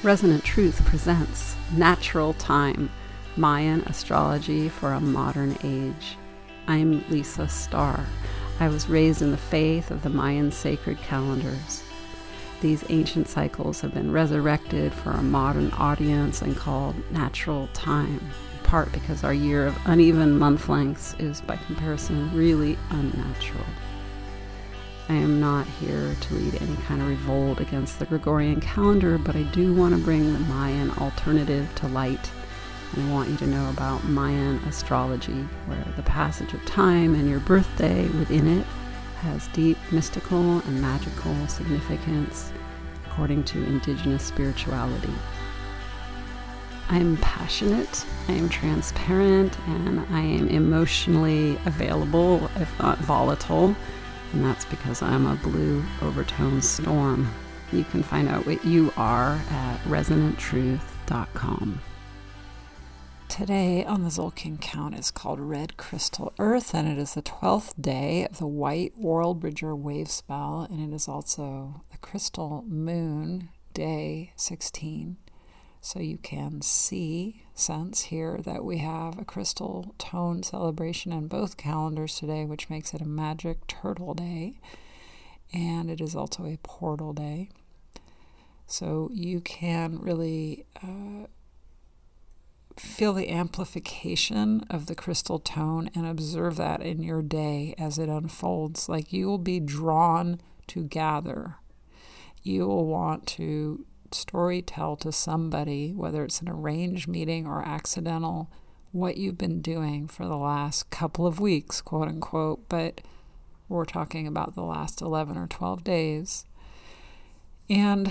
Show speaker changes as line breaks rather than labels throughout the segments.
Resonant Truth presents Natural Time, Mayan Astrology for a Modern Age. I'm Lisa Starr. I was raised in the faith of the Mayan sacred calendars. These ancient cycles have been resurrected for a modern audience and called Natural Time, in part because our year of uneven month lengths is, by comparison, really unnatural. I am not here to lead any kind of revolt against the Gregorian calendar, but I do want to bring the Mayan alternative to light. And I want you to know about Mayan astrology, where the passage of time and your birthday within it has deep mystical and magical significance according to indigenous spirituality. I am passionate, I am transparent, and I am emotionally available, if not volatile. And that's because I'm a blue overtone storm. You can find out what you are at resonanttruth.com. Today on the Tzolk'in count is called Red Crystal Earth, and it is the 12th day of the White Worldbridger wave spell, and it is also the crystal moon, day 16. So you can sense here that we have a crystal tone celebration in both calendars today, which makes it a magic turtle day. And it is also a portal day. So you can really feel the amplification of the crystal tone and observe that in your day as it unfolds. Like you will be drawn to gather. You will want to story tell to somebody, whether it's an arranged meeting or accidental, what you've been doing for the last couple of weeks, quote unquote, but we're talking about the last 11 or 12 days. And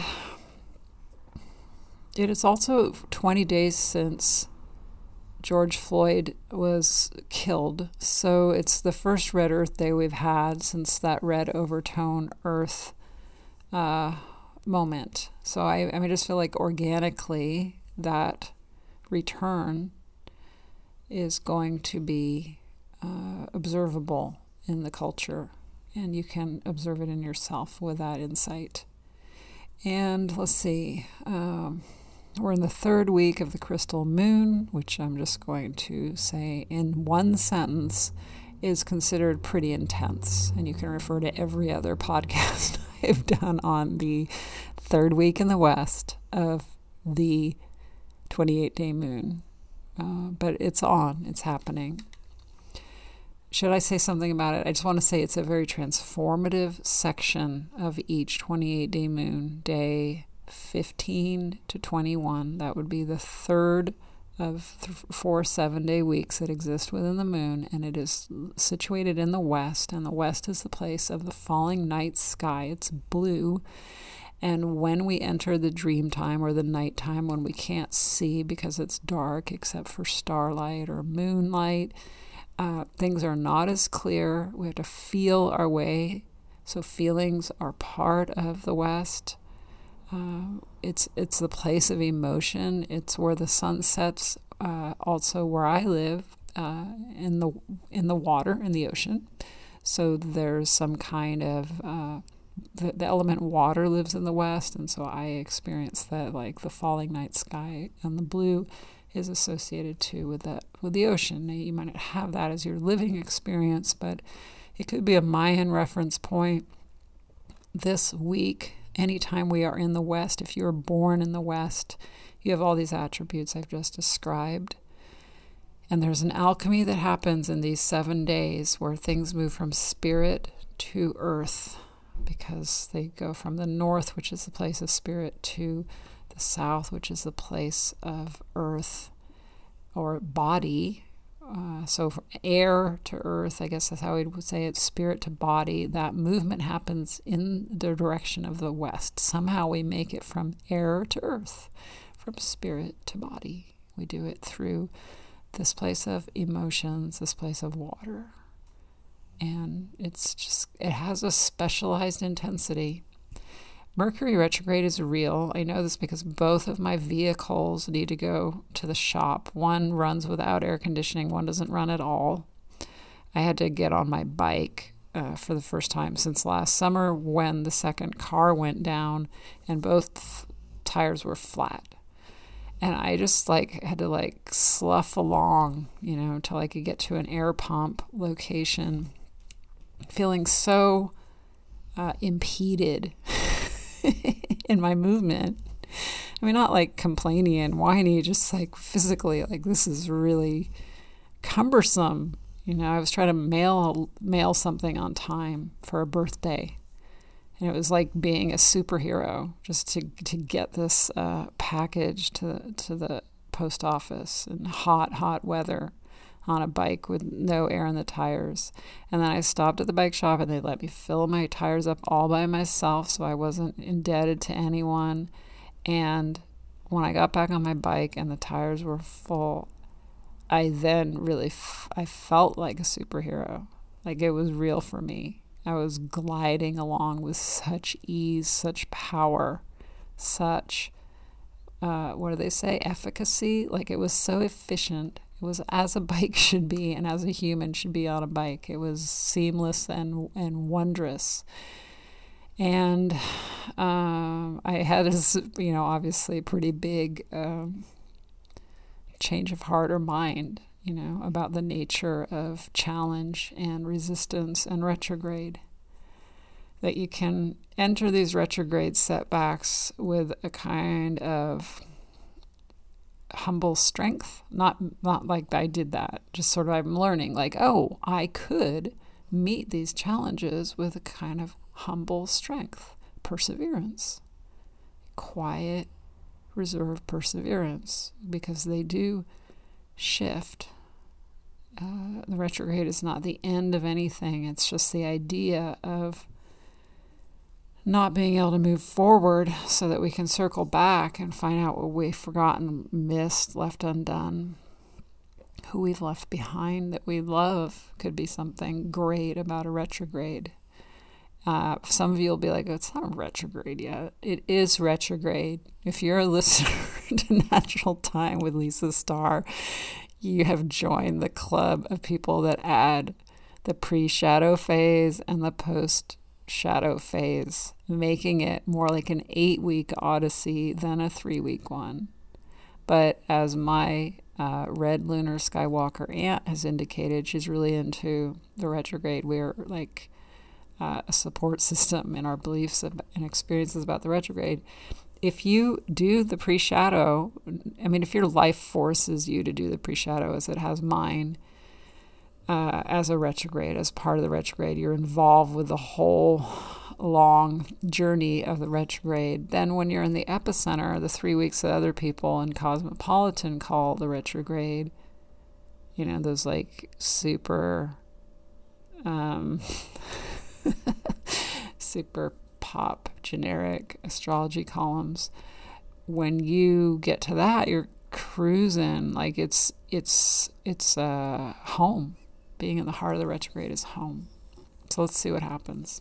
it is also 20 days since George Floyd was killed. So it's the first Red Earth Day we've had since that red overtone earth moment. So I just feel like organically that return is going to be observable in the culture, and you can observe it in yourself with that insight. And let's see, we're in the third week of the crystal moon, which I'm just going to say in one sentence is considered pretty intense, and you can refer to every other podcast I've done on the third week in the west of the 28-day moon. But it's happening. Should I say something about it? I just want to say it's a very transformative section of each 28-day moon, day 15 to 21. That would be the third of 4 7-day weeks that exist within the moon, and it is situated in the west, and the west is the place of the falling night sky. It's blue, and when we enter the dream time or the nighttime, when we can't see because it's dark except for starlight or moonlight, things are not as clear. We have to feel our way, so feelings are part of the west. It's the place of emotion. It's where the sun sets. Also, where I live, in the water, in the ocean. So there's some kind of the element water lives in the west, and so I experience that, like the falling night sky and the blue is associated too with the ocean. Now, you might not have that as your living experience, but it could be a Mayan reference point. This week, anytime we are in the West, if you're born in the West, you have all these attributes I've just described. And there's an alchemy that happens in these 7 days where things move from spirit to earth, because they go from the north, which is the place of spirit, to the south, which is the place of earth or body. So from air to earth, I guess that's how we would say it, spirit to body. That movement happens in the direction of the west. Somehow we make it from air to earth, from spirit to body. We do it through this place of emotions, this place of water. And it has a specialized intensity. Mercury retrograde is real. I know this because both of my vehicles need to go to the shop. One runs without air conditioning, one doesn't run at all. I had to get on my bike for the first time since last summer when the second car went down, and both tires were flat. And I just like had to like slough along, until I could get to an air pump location, feeling so impeded in my movement. I mean, not like complaining and whiny, just like physically, like this is really cumbersome. I was trying to mail something on time for a birthday. And it was like being a superhero just to get this package to the post office in hot weather on a bike with no air in the tires. And then I stopped at the bike shop and they let me fill my tires up all by myself, so I wasn't indebted to anyone. And when I got back on my bike and the tires were full, I then really I felt like a superhero. Like it was real for me. I was gliding along with such ease, such power, such, what do they say, efficacy? Like it was so efficient. It was as a bike should be and as a human should be on a bike. It was seamless and wondrous. And I had this, obviously pretty big change of heart or mind, about the nature of challenge and resistance and retrograde. That you can enter these retrograde setbacks with a kind of humble strength. Not like I did that. Just sort of I'm learning like, oh, I could meet these challenges with a kind of humble strength, perseverance, quiet, reserved perseverance, because they do shift. The retrograde is not the end of anything. It's just the idea of not being able to move forward so that we can circle back and find out what we've forgotten, missed, left undone, who we've left behind that we love. Could be something great about a retrograde. Some of you will be like, oh, it's not retrograde yet. It is retrograde. If you're a listener to Natural Time with Lisa Starr, you have joined the club of people that add the pre-shadow phase and the post-shadow phase, making it more like an 8-week odyssey than a 3-week one. But as my Red Lunar Skywalker aunt has indicated, she's really into the retrograde. We're like a support system in our beliefs and experiences about the retrograde. If you do the pre-shadow, if your life forces you to do the pre-shadow as it has mine, as a retrograde, as part of the retrograde, you're involved with the whole long journey of the retrograde. Then when you're in the epicenter, the 3 weeks that other people in Cosmopolitan call the retrograde, those like super super pop generic astrology columns, when you get to that, you're cruising like it's home. Being in the heart of the retrograde is home. So let's see what happens.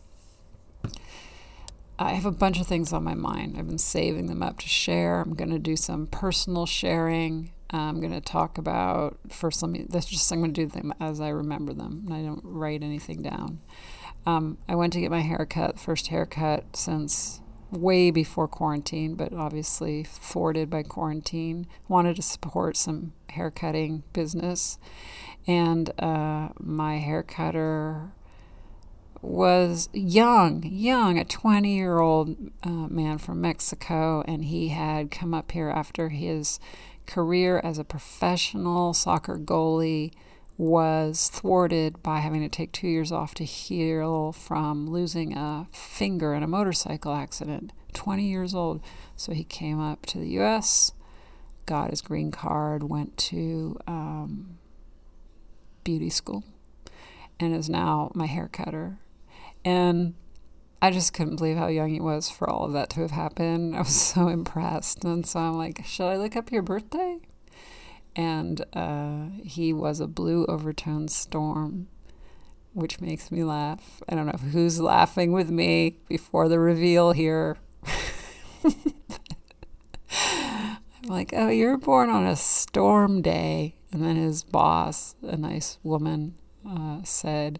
I have a bunch of things on my mind. I've been saving them up to share. I'm going to do some personal sharing. I'm going to talk about, I'm going to do them as I remember them, and I don't write anything down. I went to get my haircut, first haircut since way before quarantine, but obviously thwarted by quarantine. Wanted to support some haircutting business. And my haircutter was young, a 20-year-old man from Mexico, and he had come up here after his career as a professional soccer goalie was thwarted by having to take 2 years off to heal from losing a finger in a motorcycle accident. 20 years old. So he came up to the U.S., got his green card, went to beauty school, and is now my hair cutter. And I just couldn't believe how young he was for all of that to have happened. I was so impressed. And so I'm like, should I look up your birthday? And he was a blue overtone storm, which makes me laugh. I don't know who's laughing with me before the reveal here. I'm like, oh, you're born on a storm day. And then his boss, a nice woman, said,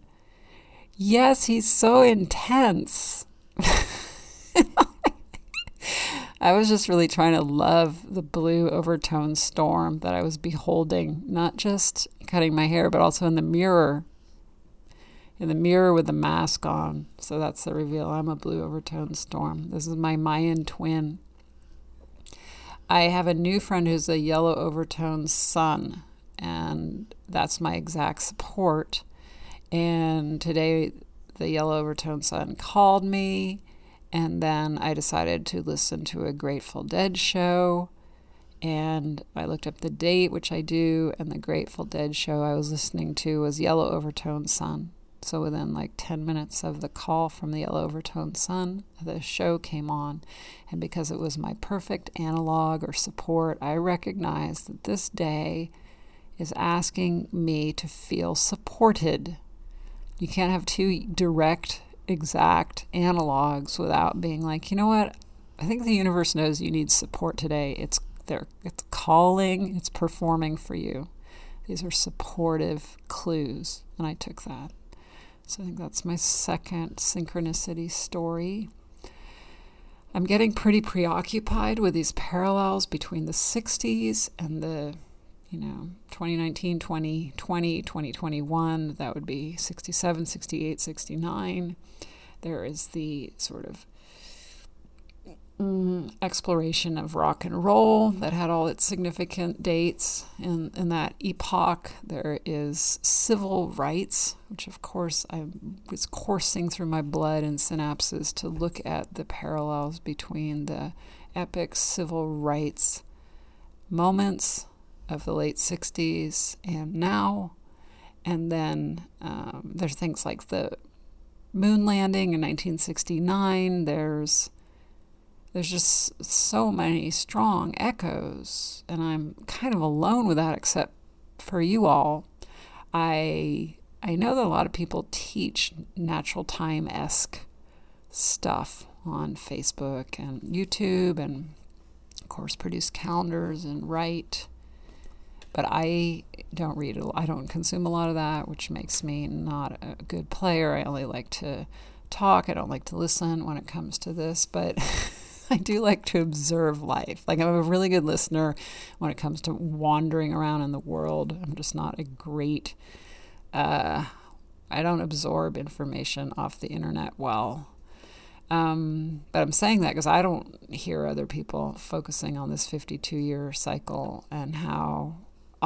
yes, he's so intense. I was just really trying to love the blue overtone storm that I was beholding, not just cutting my hair, but also in the mirror with the mask on. So that's the reveal. I'm a blue overtone storm. This is my Mayan twin. I have a new friend who's a yellow overtone sun, and that's my exact support. And today the yellow overtone sun called me, and then I decided to listen to a Grateful Dead show, and I looked up the date, which I do, and the Grateful Dead show I was listening to was Yellow Overtone Sun. So within like 10 minutes of the call from the Yellow Overtone Sun, the show came on. And because it was my perfect analog or support, I recognized that this day is asking me to feel supported. You can't have two direct, exact analogs without being like, you know what? I think the universe knows you need support today. It's there. It's calling. It's performing for you. These are supportive clues. And I took that. So I think that's my second synchronicity story. I'm getting pretty preoccupied with these parallels between the 60s and the 2019, 2020, 2021. That would be 67, 68, 69. There is the sort of exploration of rock and roll that had all its significant dates in that epoch. There is civil rights, which of course I was coursing through my blood and synapses to look at the parallels between the epic civil rights moments of the late 60s and now. And then there's things like the moon landing in 1969. There's just so many strong echoes, and I'm kind of alone with that except for you all. I know that a lot of people teach natural time-esque stuff on Facebook and YouTube, and of course produce calendars and write, but I don't read it. I don't consume a lot of that, which makes me not a good player. I only like to talk. I don't like to listen when it comes to this, but I do like to observe life. Like, I'm a really good listener when it comes to wandering around in the world. I'm just not a great, I don't absorb information off the internet well. But I'm saying that because I don't hear other people focusing on this 52-year cycle and how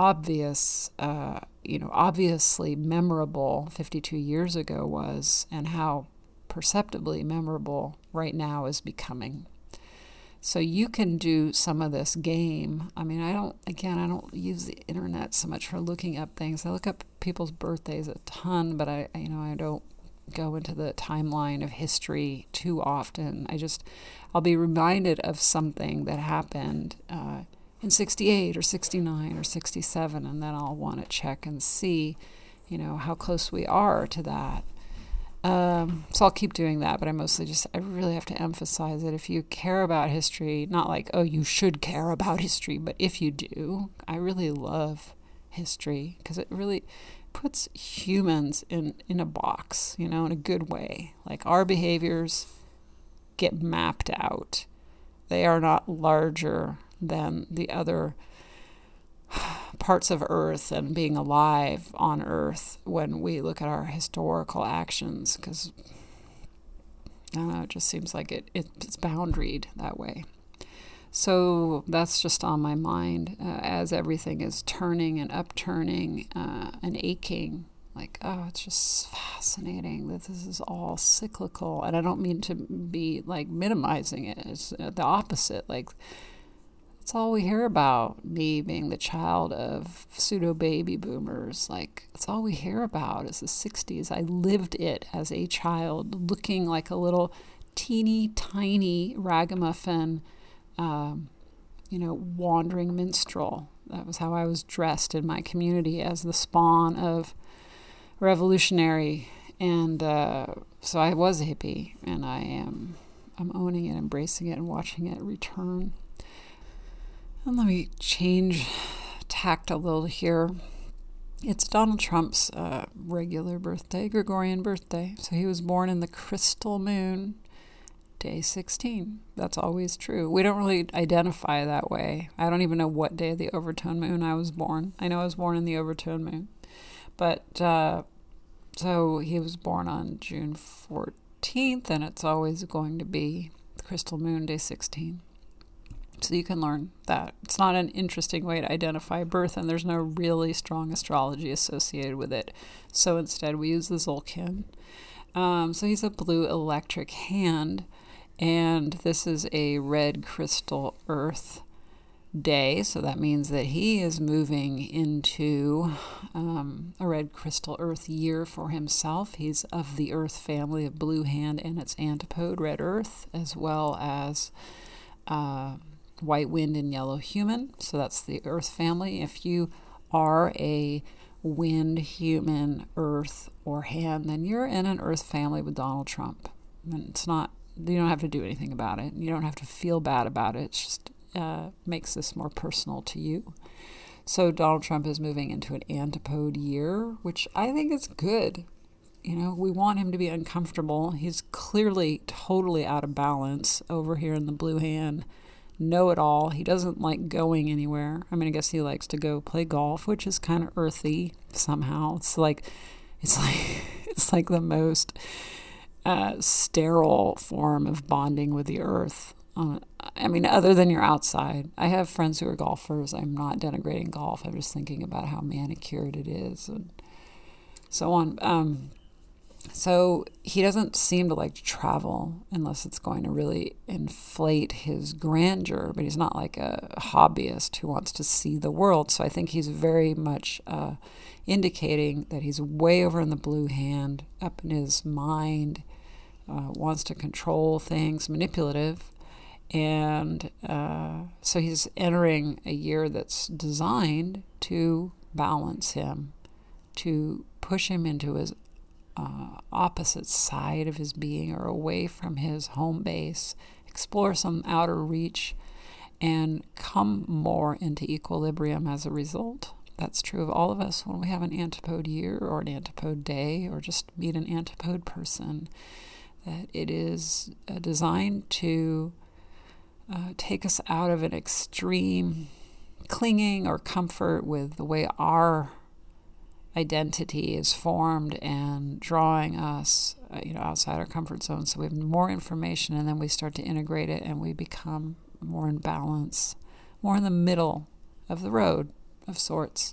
obviously memorable 52 years ago was, and how perceptibly memorable right now is becoming. So you can do some of this game. I mean, I don't use the internet so much for looking up things. I look up people's birthdays a ton, but I don't go into the timeline of history too often. I'll be reminded of something that happened in 68 or 69 or 67, and then I'll want to check and see, how close we are to that. So I'll keep doing that, but I really have to emphasize that if you care about history, not like, oh, you should care about history, but if you do, I really love history because it really puts humans in a box, in a good way. Like, our behaviors get mapped out. They are not larger than the other parts of Earth and being alive on Earth when we look at our historical actions, because I don't know, it just seems like it's boundaried that way. So that's just on my mind as everything is turning and upturning and aching. Like, oh, it's just fascinating that this is all cyclical. And I don't mean to be like minimizing it. It's the opposite. Like, it's all we hear about, me being the child of pseudo baby boomers. Like, it's all we hear about is the 60s. I lived it as a child, looking like a little teeny tiny ragamuffin, wandering minstrel. That was how I was dressed in my community, as the spawn of revolutionary. And so I was a hippie, and I'm owning it, embracing it, and watching it return. And let me change tact a little here. It's Donald Trump's regular birthday, Gregorian birthday. So he was born in the crystal moon day 16. That's always true. We don't really identify that way. I don't even know what day of the overtone moon I was born. I know I was born in the overtone moon. But, so he was born on June 14th, and it's always going to be crystal moon, day 16. So you can learn that. It's not an interesting way to identify birth, and there's no really strong astrology associated with it. So instead, we use the Tzolk'in. So he's a blue electric hand, and this is a red crystal earth day. So that means that he is moving into a red crystal earth year for himself. He's of the earth family of blue hand and its antipode, red earth, as well as white wind and yellow human. So that's the earth family. If you are a wind, human, earth, or hand, then you're in an earth family with Donald Trump. And it's not, you don't have to do anything about it. You don't have to feel bad about it. It just makes this more personal to you. So Donald Trump is moving into an antipode year, which I think is good. You know, we want him to be uncomfortable. He's clearly totally out of balance over here in the blue hand. Know-it-all. He doesn't like going anywhere. I mean, I guess he likes to go play golf, which is kind of earthy somehow. It's like the most sterile form of bonding with the earth. I mean, other than you're outside. I have friends who are golfers. I'm not denigrating golf. I'm just thinking about how manicured it is and so on. So he doesn't seem to like to travel unless it's going to really inflate his grandeur, but he's not like a hobbyist who wants to see the world. So I think he's very much indicating that he's way over in the blue hand, up in his mind, wants to control things, manipulative. And so he's entering a year that's designed to balance him, to push him into his opposite side of his being or away from his home base, explore some outer reach, and come more into equilibrium as a result. That's true of all of us when we have an antipode year or an antipode day or just meet an antipode person, that it is designed to take us out of an extreme clinging or comfort with the way our identity is formed and drawing us, outside our comfort zone. So we have more information, and then we start to integrate it, and we become more in balance, more in the middle of the road of sorts.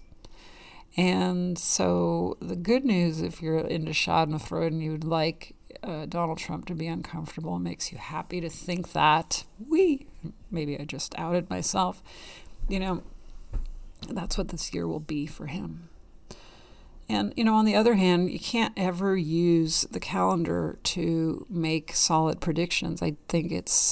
And so the good news, if you're into Schadenfreude and you'd like Donald Trump to be uncomfortable, it makes you happy to think that maybe I just outed myself. That's what this year will be for him. And, on the other hand, you can't ever use the calendar to make solid predictions. I think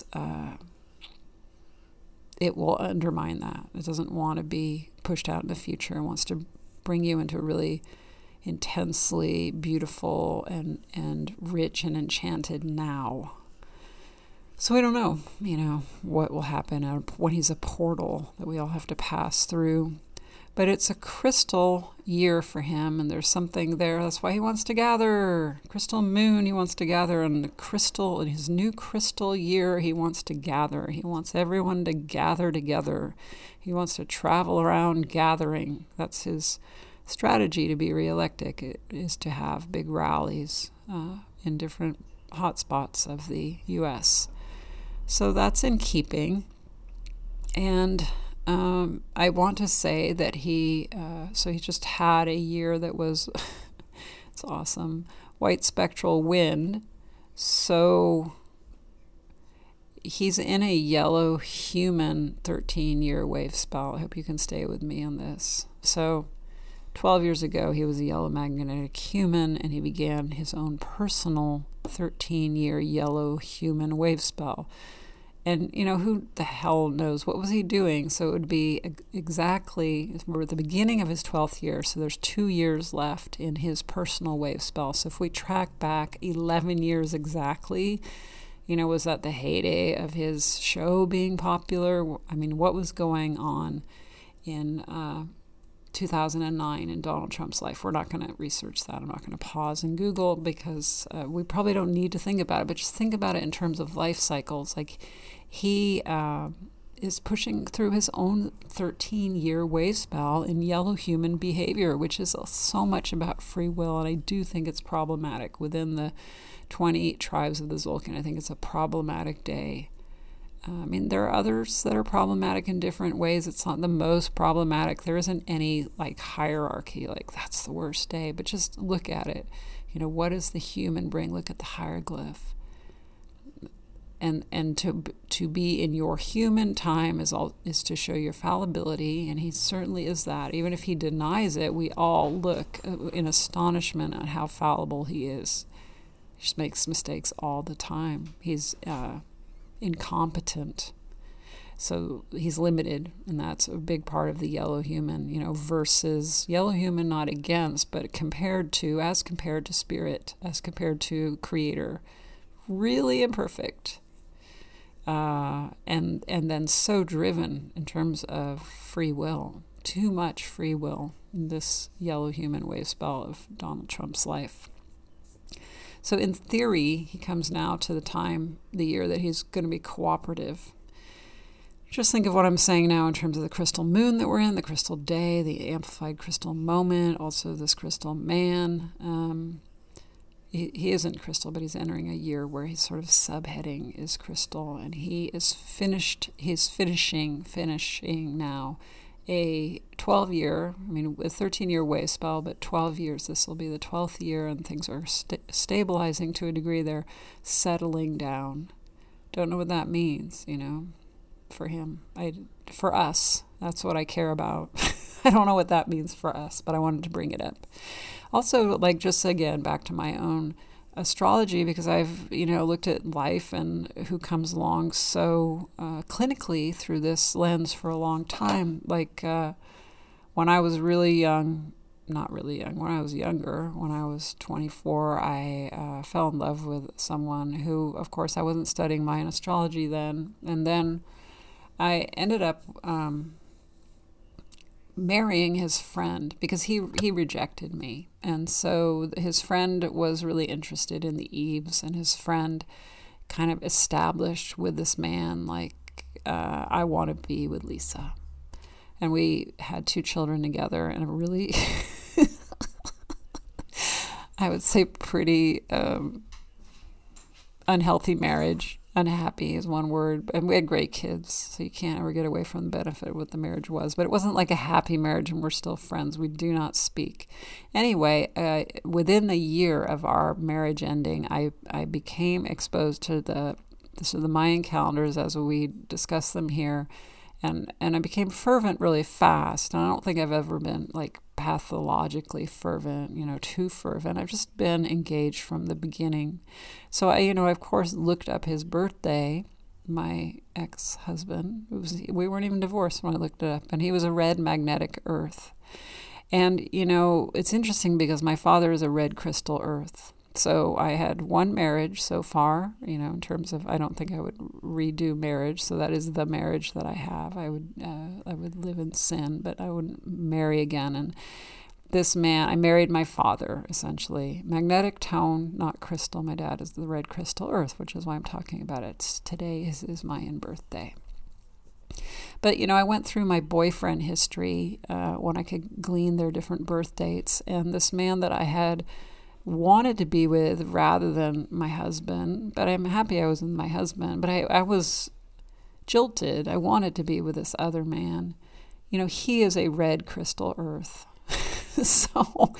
it will undermine that. It doesn't want to be pushed out in the future. It wants to bring you into a really intensely beautiful and rich and enchanted now. So we don't know, what will happen when he's a portal that we all have to pass through. But it's a crystal year for him, and there's something there. That's why he wants to gather. Crystal moon, he wants to gather. And in his new crystal year, he wants to gather. He wants everyone to gather together. He wants to travel around gathering. That's his strategy to be reelected, is to have big rallies in different hotspots of the U.S. So that's in keeping. And I want to say that he just had a year that was, it's awesome, white spectral wind. So he's in a yellow human 13-year wave spell. I hope you can stay with me on this. So 12 years ago, he was a yellow magnetic human, and he began his own personal 13-year yellow human wave spell. And, who the hell knows? What was he doing? So it would be exactly, we're at the beginning of his 12th year, so there's 2 years left in his personal wave spell. So if we track back 11 years exactly, was that the heyday of his show being popular? I mean, what was going on in 2009 in Donald Trump's life. We're not going to research that. I'm not going to pause and Google because we probably don't need to think about it, but just think about it in terms of life cycles. Like he is pushing through his own 13-year wave spell in yellow human behavior, which is so much about free will. And I do think it's problematic within the 28 tribes of the Tzolk'in. I think it's a problematic day. I mean, there are others that are problematic in different ways. It's not the most problematic. There isn't any like hierarchy, like that's the worst day. But just look at it. You know, what does the human bring? Look at the hieroglyph. And to be in your human time is to show your fallibility, and he certainly is that. Even if he denies it, we all look in astonishment at how fallible he is. He just makes mistakes all the time. He's incompetent, so he's limited, and that's a big part of the yellow human, versus yellow human, not against, but compared to spirit, as compared to creator, really imperfect, and then so driven in terms of free will, too much free will in this yellow human wave spell of Donald Trump's life. So in theory, he comes now to the year that he's going to be cooperative. Just think of what I'm saying now in terms of the crystal moon that we're in, the crystal day, the amplified crystal moment, also this crystal man. He isn't crystal, but he's entering a year where his sort of subheading is crystal, and he's finishing now a 12-year, a 13-year wave spell, but 12 years. This will be the 12th year, and things are stabilizing to a degree. They're settling down. Don't know what that means, for him. For us, that's what I care about. I don't know what that means for us, but I wanted to bring it up. Also, just again, back to my own astrology, because I've, looked at life and who comes along so clinically through this lens for a long time. When I was really young, not really young, when I was younger, when I was 24, I fell in love with someone who, of course, I wasn't studying Mayan astrology then. And then I ended up marrying his friend because he rejected me. And so his friend was really interested in the Eves, and his friend kind of established with this man, I want to be with Lisa. And we had 2 children together, and a really, I would say pretty unhealthy marriage. Unhappy is one word, and we had great kids, so you can't ever get away from the benefit of what the marriage was. But it wasn't like a happy marriage, and we're still friends. We do not speak. Anyway, within a year of our marriage ending, I became exposed to the Mayan calendars as we discuss them here, and I became fervent really fast. And I don't think I've ever been pathologically fervent, too fervent. I've just been engaged from the beginning. So I, of course, looked up his birthday. My ex-husband, we weren't even divorced when I looked it up, and he was a red magnetic earth. And, it's interesting because my father is a red crystal earth. So I had one marriage so far, in terms of, I don't think I would redo marriage. So that is the marriage that I have. I would live in sin, but I wouldn't marry again. And this man, I married my father, essentially. Magnetic tone, not crystal. My dad is the red crystal earth, which is why I'm talking about it. Today is my birthday. But, I went through my boyfriend history when I could glean their different birth dates. And this man that I had wanted to be with rather than my husband, but I'm happy I was with my husband, but I was jilted. I wanted to be with this other man. He is a red crystal earth. So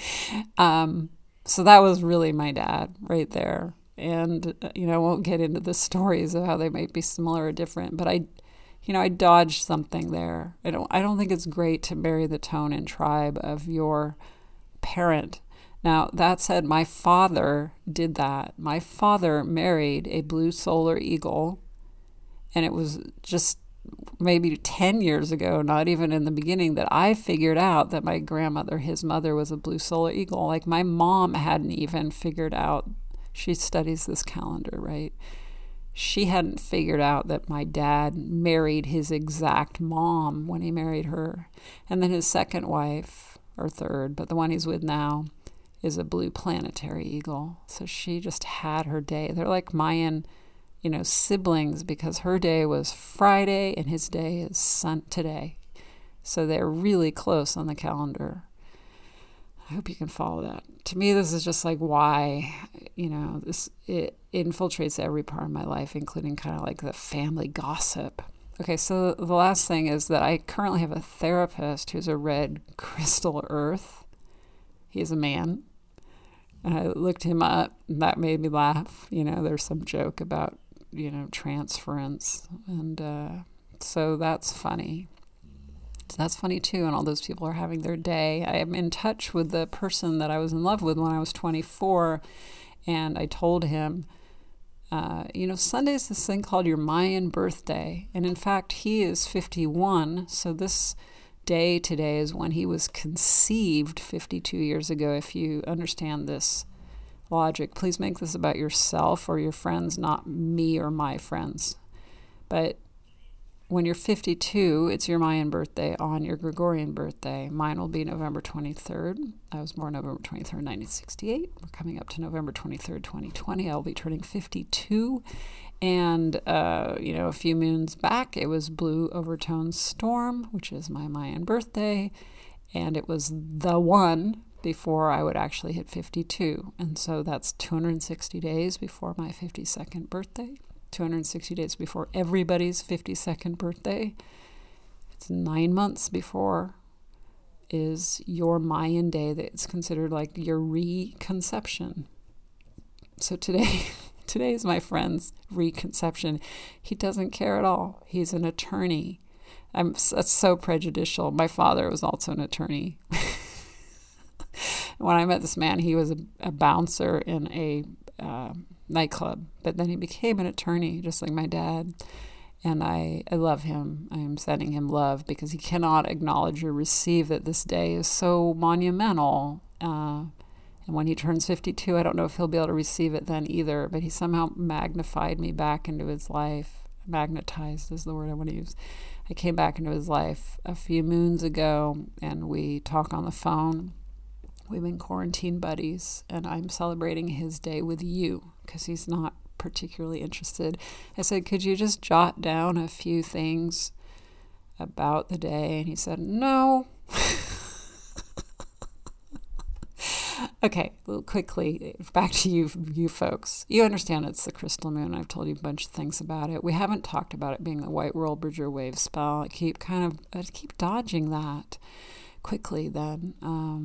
that was really my dad right there. And, I won't get into the stories of how they might be similar or different, but I dodged something there. I don't think it's great to marry the tone and tribe of your parent. Now, that said, my father did that. My father married a blue solar eagle, and it was just maybe 10 years ago, not even in the beginning, that I figured out that my grandmother, his mother, was a blue solar eagle. My mom hadn't even figured out. She studies this calendar, right? she hadn't figured out that my dad married his exact mom when he married her. And then his second wife, or third, but the one he's with now, is a blue planetary eagle. So she just had her day. They're like Mayan, siblings, because her day was Friday and his day is today. So they're really close on the calendar. I hope you can follow that. To me, this is just like why, it infiltrates every part of my life, including kind of like the family gossip. Okay, so the last thing is that I currently have a therapist who's a red crystal earth. He's a man. And I looked him up, and that made me laugh. There's some joke about, transference. And so that's funny. So that's funny too, and all those people are having their day. I am in touch with the person that I was in love with when I was 24, and I told him, Sunday's this thing called your Mayan birthday, and in fact, he is 51, so this day today is when he was conceived 52 years ago. If you understand this logic, please make this about yourself or your friends, not me or my friends. But when you're 52, it's your Mayan birthday on your Gregorian birthday. Mine will be November 23rd. I was born November 23rd, 1968. We're coming up to November 23rd, 2020. I'll be turning 52. And, a few moons back, it was Blue Overtone Storm, which is my Mayan birthday. And it was the one before I would actually hit 52. And so that's 260 days before my 52nd birthday. 260 days before everybody's 52nd birthday. It's 9 months before is your Mayan day that's considered like your reconception. So today is my friend's reconception. He doesn't care at all. He's an attorney. That's so prejudicial. My father was also an attorney. When I met this man, he was a bouncer in a nightclub, but then he became an attorney, just like my dad. And I love him. I am sending him love because he cannot acknowledge or receive that this day is so monumental. And when he turns 52, I don't know if he'll be able to receive it then either, but he somehow magnified me back into his life. Magnetized is the word I want to use. I came back into his life a few moons ago, and we talk on the phone. We've been quarantine buddies, and I'm celebrating his day with you because he's not particularly interested. I said, could you just jot down a few things about the day? And he said, no. Okay, quickly, back to you folks. You understand it's the crystal moon. I've told you a bunch of things about it. We haven't talked about it being the White World Bridger wave spell. I keep dodging that quickly then.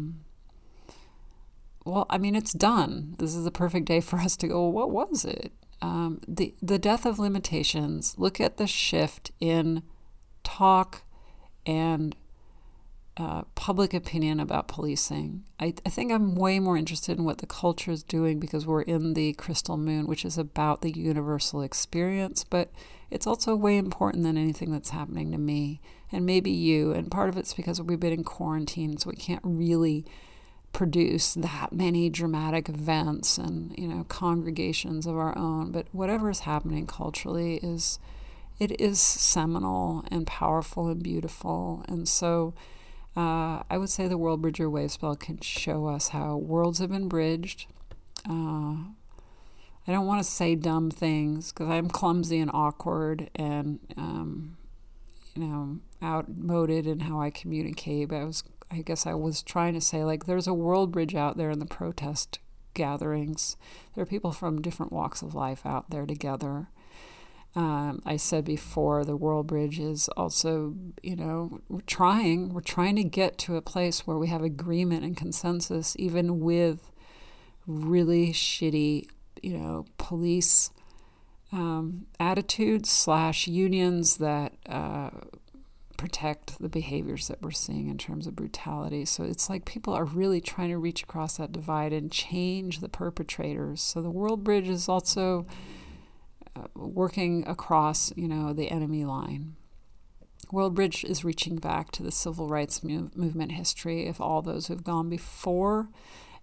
Well, I mean, it's done. This is a perfect day for us to go, what was it? The death of limitations. Look at the shift in talk and public opinion about policing. I think I'm way more interested in what the culture is doing because we're in the crystal moon, which is about the universal experience, but it's also way important than anything that's happening to me and maybe you. And part of it's because we've been in quarantine, so we can't really produce that many dramatic events and congregations of our own, but whatever is happening culturally is seminal and powerful and beautiful. And so I would say the World Bridger wave spell can show us how worlds have been bridged. I don't want to say dumb things because I'm clumsy and awkward and outmoded in how I communicate, but I guess I was trying to say, like, there's a world bridge out there in the protest gatherings. There are people from different walks of life out there together. I said before, the world bridge is also, we're trying to get to a place where we have agreement and consensus, even with really shitty, police attitudes / unions that protect the behaviors that we're seeing in terms of brutality. So it's like people are really trying to reach across that divide and change the perpetrators. So the World Bridge is also working across, the enemy line. World Bridge is reaching back to the civil rights movement history of all those who've gone before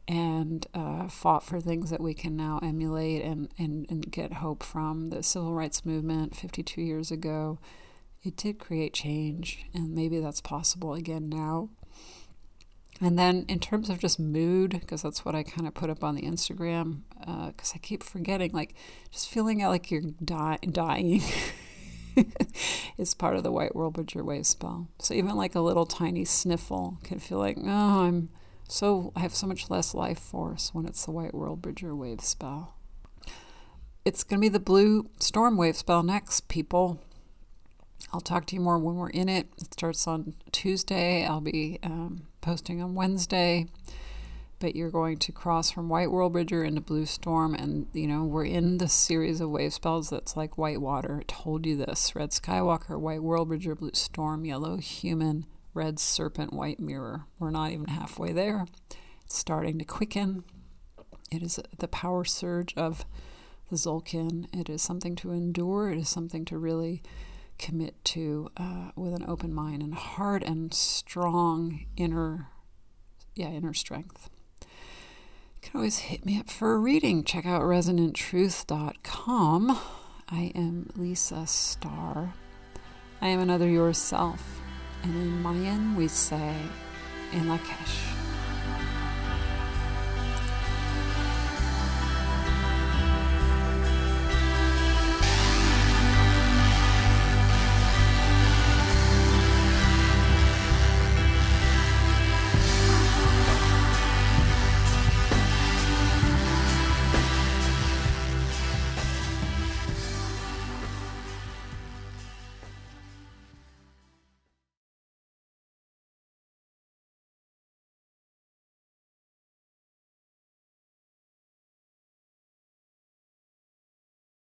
and fought for things that we can now emulate and get hope from. The civil rights movement 52 years ago, it did create change, and maybe that's possible again now. And then in terms of just mood, because that's what I kind of put up on the Instagram, because I keep forgetting, like just feeling like you're dying is part of the White World Bridger wave spell. So even like a little tiny sniffle can feel like, oh, I have so much less life force when it's the White World Bridger wave spell. It's going to be the blue storm wave spell next, people. I'll talk to you more when we're in it. It starts on Tuesday. I'll be posting on Wednesday. But you're going to cross from White World Bridger into Blue Storm. And, we're in this series of wave spells that's like white water. I told you this. Red Skywalker, White World Bridger, Blue Storm, Yellow Human, Red Serpent, White Mirror. We're not even halfway there. It's starting to quicken. It is the power surge of the Tzolk'in. It is something to endure. It is something to really commit to with an open mind and heart and strong inner strength. You can always hit me up for a reading. Check out resonanttruth.com. I am Lisa Starr. I am another yourself. And in Mayan we say, En Lakesh.